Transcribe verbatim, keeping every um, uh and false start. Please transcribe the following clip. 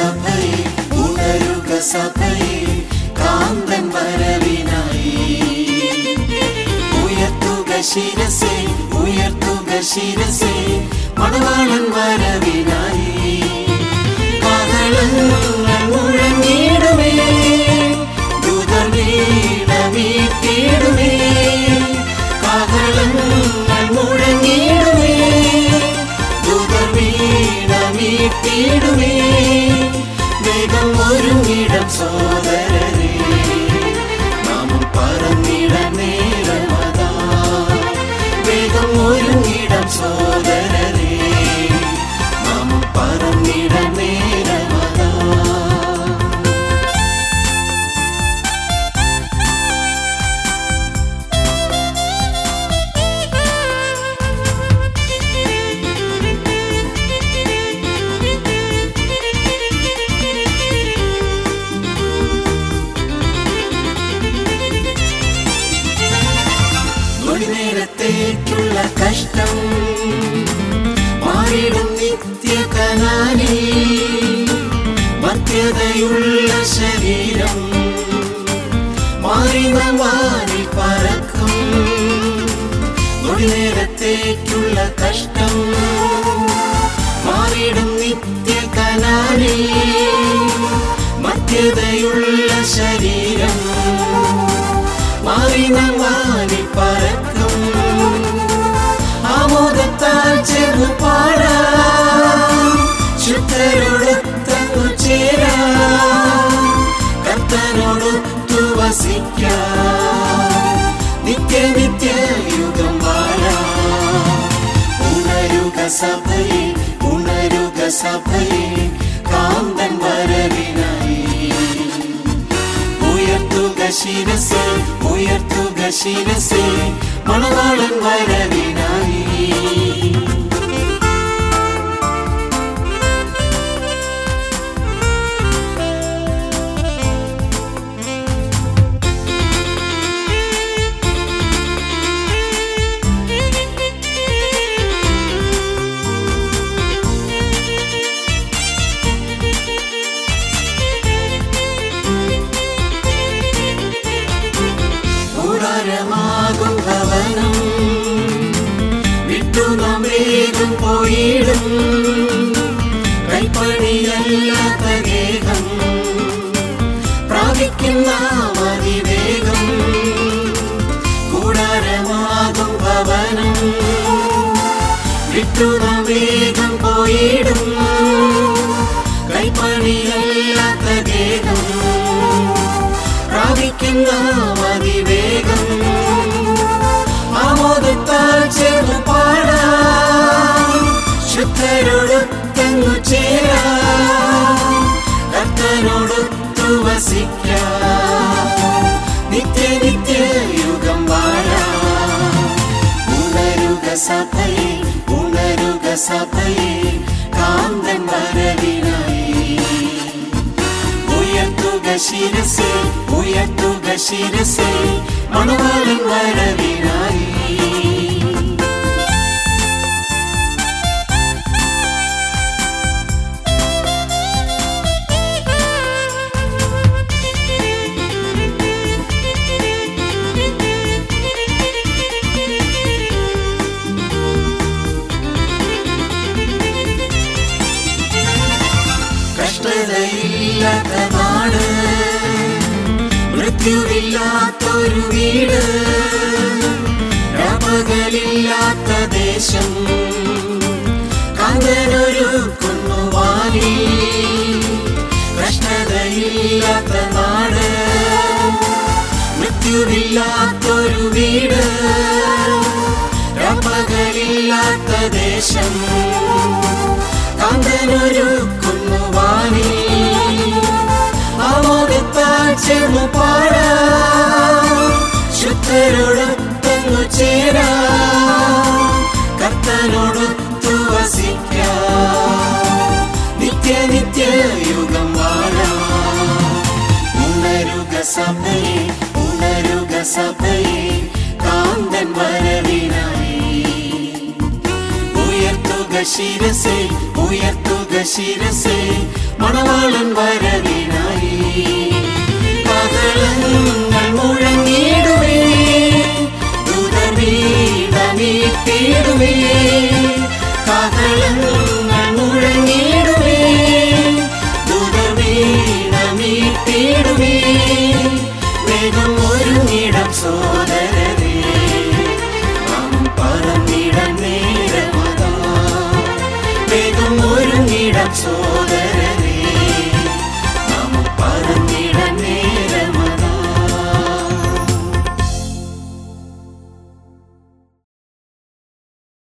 സഭയെ ഉണരുക സഭയെ കാന്തൻ വരവിനായി ഉയർത്തുക ശിരസേ ഉയർത്തുക ശിരസേ മണവാളൻ വരവിനായി കാഹളങ്ങൾ മുഴങ്ങിടുമേ ദൂതർ വീണ മീട്ടിടുമേ കാഹളങ്ങൾ മുഴങ്ങിടുമേ ദൂതർ വീണ മീട്ടിടുമേ വേഗം ഒരുങ്ങിടം സോദരരേ നാമം പറന്നിട നേരമതാ വേഗം ഒരുങ്ങിടം സോദരരേ നാമം പറന്നിട നേരമതാ നേരത്തേക്കുള്ള കഷ്ടം മാറിടും നിത്യ കനാലിൽ മധ്യതയുള്ള ശരീരം മാറി വാനിൽ പറക്കും നേരത്തേക്കുള്ള കഷ്ടം മാറിടും നിത്യ കനാലിൽ മധ്യതയുള്ള ശരീരം മാറി വാനിൽ പറക്കും ആമോദത്താൽ ചേർന്നു പാടാം ശുദ്ധരോടൊത്തു ചേരാം കർത്തനോടൊത്തു വസിക്കാം നിത്യ നിത്യ യുഗം വാഴാം ഉണരുക സഭയെ ഉണരുക സഭയെ കാന്തൻ വരവിനായി ഉയർത്തുക ശിരസേ ഉയർത്തുക ശിരസേ മണവാളൻ വരവിനായി കൂടാരമാകും ഭവനം വിട്ടു നാം വേഗം പോയിടും കൈപ്പണിയല്ലാത്ത ഗേഹം പ്രാപിക്കുന്ന അതിവേഗം കൂടാരമാകും ഭവനം വിട്ടു നാം വേഗം പോയിടും കൈപ്പണിയല്ലാത്ത ഗേഹം പ്രാപിക്കുന്ന അതിവേഗം ആമോദത്താൽ ചേർന്നു പാടാം ശുദ്ധരോടൊത്തു ചേരാം കർത്തനോടൊത്തു വസിക്കാം നിത്യ നിത്യ യുഗം വാഴാം ഉണരുക സഭയെ ഉണരുക സഭയെ കാന്തൻ വരവിനായി ഉയർത്തുക ശിരസേ ഉയർത്തുക ശിരസേ മണവാളൻ വരവിനായി കഷ്ടതയില്ലാത്ത നാട് മൃത്യുവില്ലാത്തൊരു വീട് രാപകലില്ലാത്ത ദേശം കാന്തനൊരുക്കുന്നു വാനിൽ കഷ്ടതയില്ലാത്ത നാട് മൃത്യുവില്ലാത്തൊരു വീട് രാപകലില്ലാത്ത ദേശം കാന്തനൊരുക്കുന്നു വാനിൽ ആമോദത്താൽ ചേർന്നു പാടാം ശുദ്ധരോടൊത്തു ചേരാം കർത്തനോടൊത്തു വസിക്കാം നിത്യ നിത്യ യുഗം വാഴാം ഉണരുക സഭയെ ഉണരുക സഭയെ കാന്തൻ വരവിനായി ഉയർത്തുക ശിരസേ ഉയർത്തുക ശിരസേ മണവാളൻ